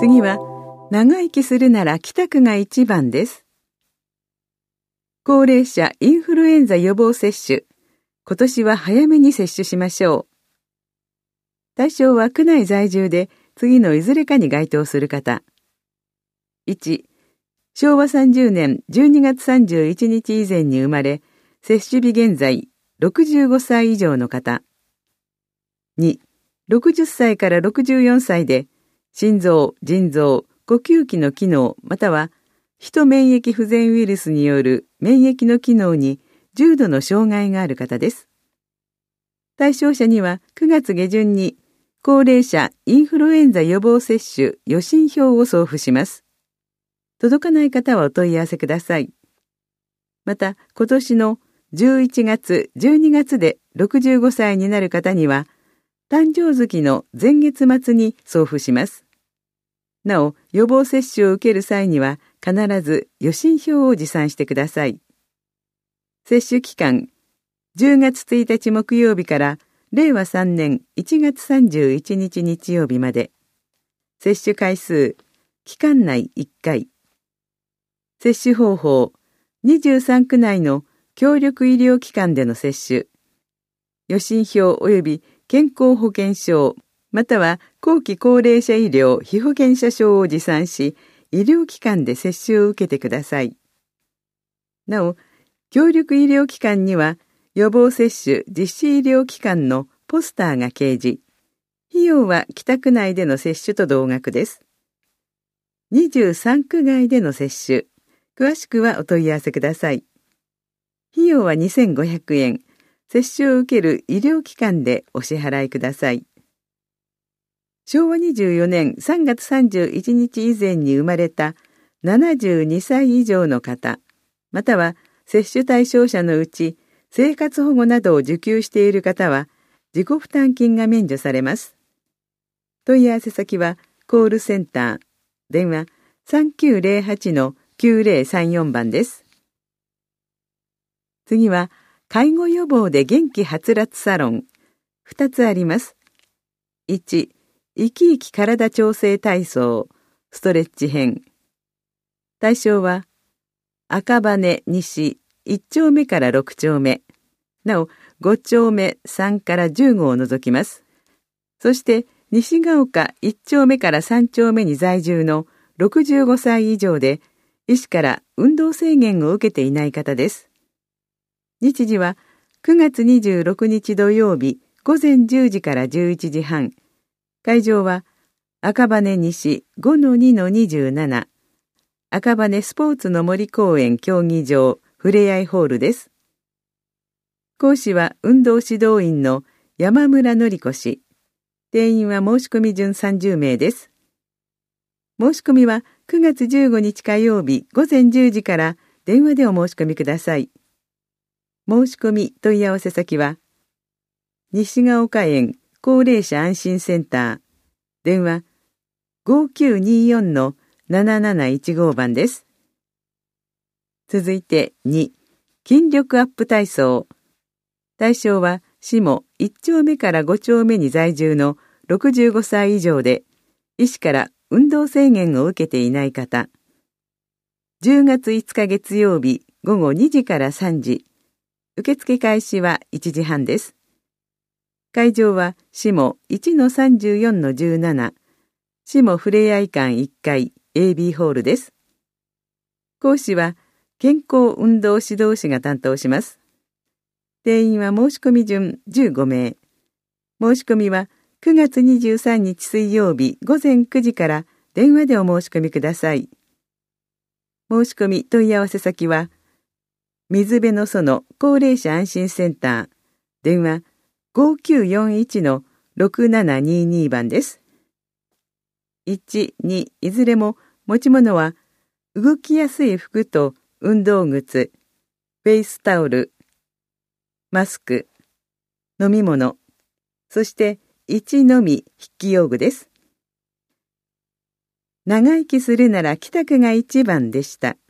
次は、長生きするなら北区が一番です。高齢者インフルエンザ予防接種。今年は早めに接種しましょう。対象は区内在住で次のいずれかに該当する方。1、昭和30年12月31日以前に生まれ、接種日現在65歳以上の方。2、60歳から64歳で、心臓、腎臓、呼吸器の機能、または、ヒト免疫不全ウイルスによる免疫の機能に重度の障害がある方です。対象者には9月下旬に、高齢者インフルエンザ予防接種予診票を送付します。届かない方はお問い合わせください。また、今年の11月、12月で65歳になる方には、誕生月の前月末に送付します。なお、予防接種を受ける際には、必ず予診票を持参してください。接種期間、10月1日木曜日から令和3年1月31日日曜日まで。接種回数、期間内1回。接種方法、23区内の協力医療機関での接種。予診票及び健康保険証、または後期高齢者医療被保険者証を持参し、医療機関で接種を受けてください。なお、協力医療機関には予防接種実施医療機関のポスターが掲示。費用は北区内での接種と同額です。23区外での接種。詳しくはお問い合わせください。費用は2500円。接種を受ける医療機関でお支払いください。昭和24年3月31日以前に生まれた72歳以上の方、または接種対象者のうち生活保護などを受給している方は自己負担金が免除されます。問い合わせ先はコールセンター、電話 3908-9034 番です。次は介護予防で元気はつらつサロン。2つあります。1、生き生き体調整体操、ストレッチ編。対象は、赤羽西1丁目から6丁目。なお、5丁目3から15を除きます。そして、西が丘1丁目から3丁目に在住の65歳以上で、医師から運動制限を受けていない方です。日時は9月26日土曜日午前10時から11時半。会場は赤羽西 5-2-27 赤羽スポーツの森公園競技場ふれあいホールです。講師は運動指導員の山村典子氏。定員は申し込み順30名です。申し込みは9月15日火曜日午前10時から電話でお申し込みください。申し込み問い合わせ先は、西が丘園高齢者安心センター、電話 5924-7715 番です。続いて2、筋力アップ体操。対象は、下1丁目から5丁目に在住の65歳以上で、医師から運動制限を受けていない方。10月5日月曜日午後2時から3時。受付開始は1時半です。会場は下 1-34-17 下ふれあい館1階 AB ホールです。講師は健康運動指導士が担当します。定員は申し込み順15名。申し込みは9月23日水曜日午前9時から電話でお申し込みください。申し込み問い合わせ先は水辺の園高齢者安心センター、電話 5941-6722 番です。1、2、いずれも持ち物は動きやすい服と運動靴、フェイスタオル、マスク、飲み物、そして1のみ筆記用具です。長生きするなら北区が一番でした。